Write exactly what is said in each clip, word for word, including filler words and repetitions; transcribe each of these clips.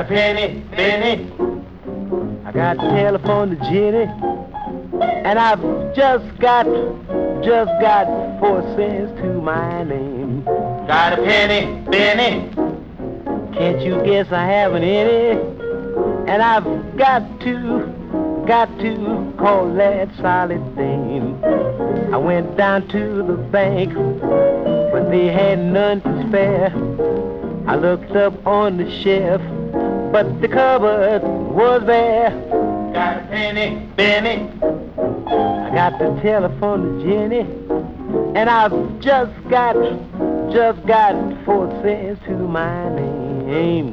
penny, penny. I got to telephone to Jenny, and I've just got, just got four cents to my name. Got a penny, penny. Can't you guess I haven't any? And I've got to, got to call that solid thing. I went down to the bank, but they had none to spare. I looked up on the shelf, but the cupboard was bare. Got a penny, penny. I got the telephone to Jenny, and I've just got, just got four cents to my name.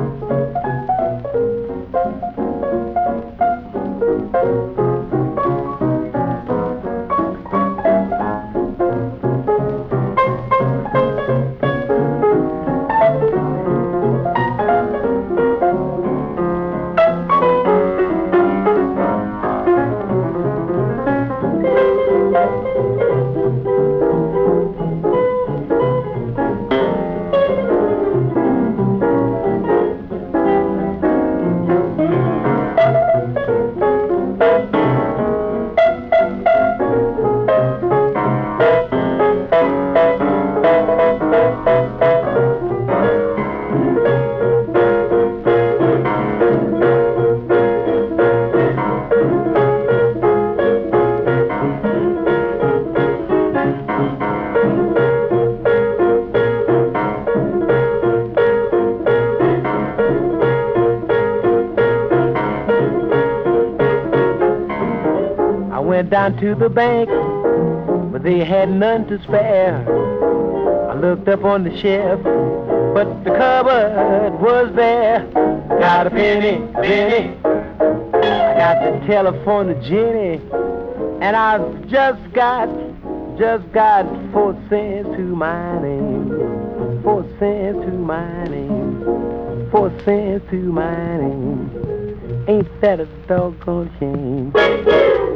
Went down to the bank, but they had none to spare. I looked up on the shelf, but the cupboard was bare. Got a penny, penny. I got the telephone to Jenny, and I've just got, just got four cents to my name. Four cents to my name. Four cents to my name. Ain't that a doggone shame?